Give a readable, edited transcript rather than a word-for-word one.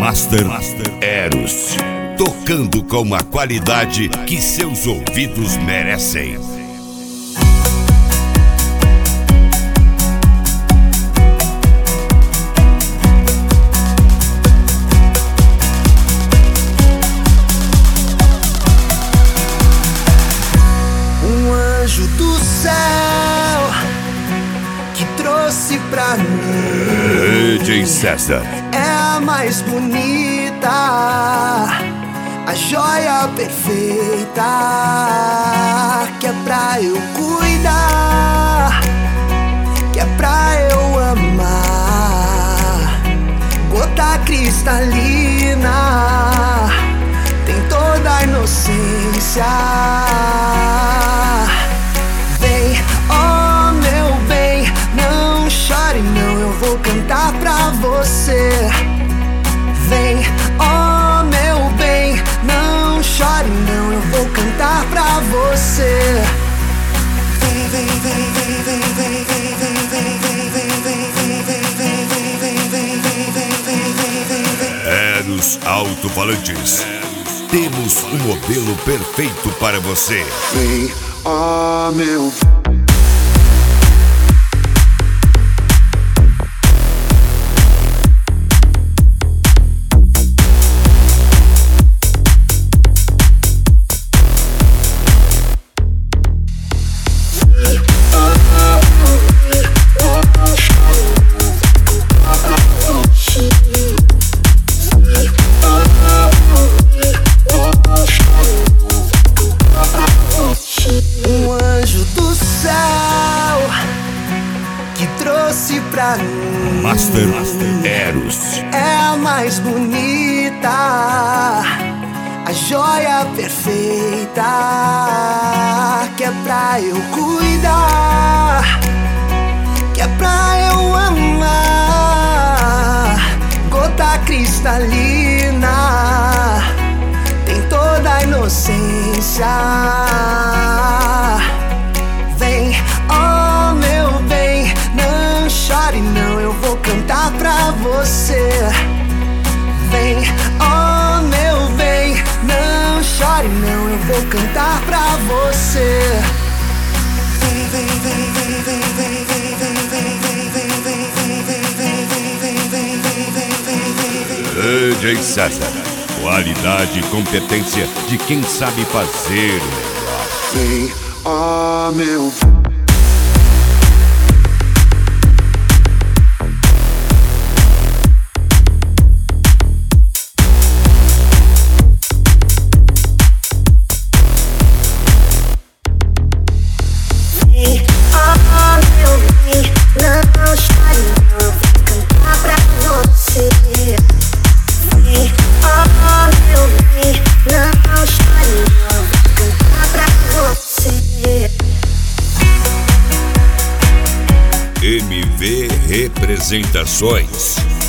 Master Eros, tocando com a qualidade que seus ouvidos merecem. Um anjo do céu que trouxe pra mim DJ César é a mais bonita, a joia perfeita, que é pra eu cuidar, que é pra eu amar. Gota cristalina, tem toda a inocência. Vem, oh meu bem, não chore não, eu vou cantar pra você. Vem, oh meu bem, não chore não, eu vou cantar pra você. Vem, vem, vem, vem, vem, vem, vem, vem, vem, vem, vem, vem, vem, vem. Eros Alto-Falantes. Temos um modelo perfeito para você. Vem, oh meu. Trouxe pra mim Master Eros é a mais bonita, a joia perfeita, que é pra eu cuidar, que é pra eu amar. Gota cristalina, tem toda a inocência. Vem, oh meu bem, não chore não, eu vou cantar pra você. Vem, oh meu bem, não chore não, eu vou cantar pra você. Vem, vem, vem, vem, vem, vem, vem, vem, vem, vem, vem, vem, vem. DJ César, qualidade e competência de quem sabe fazer o melhor. Vem, oh meu. MV Representações.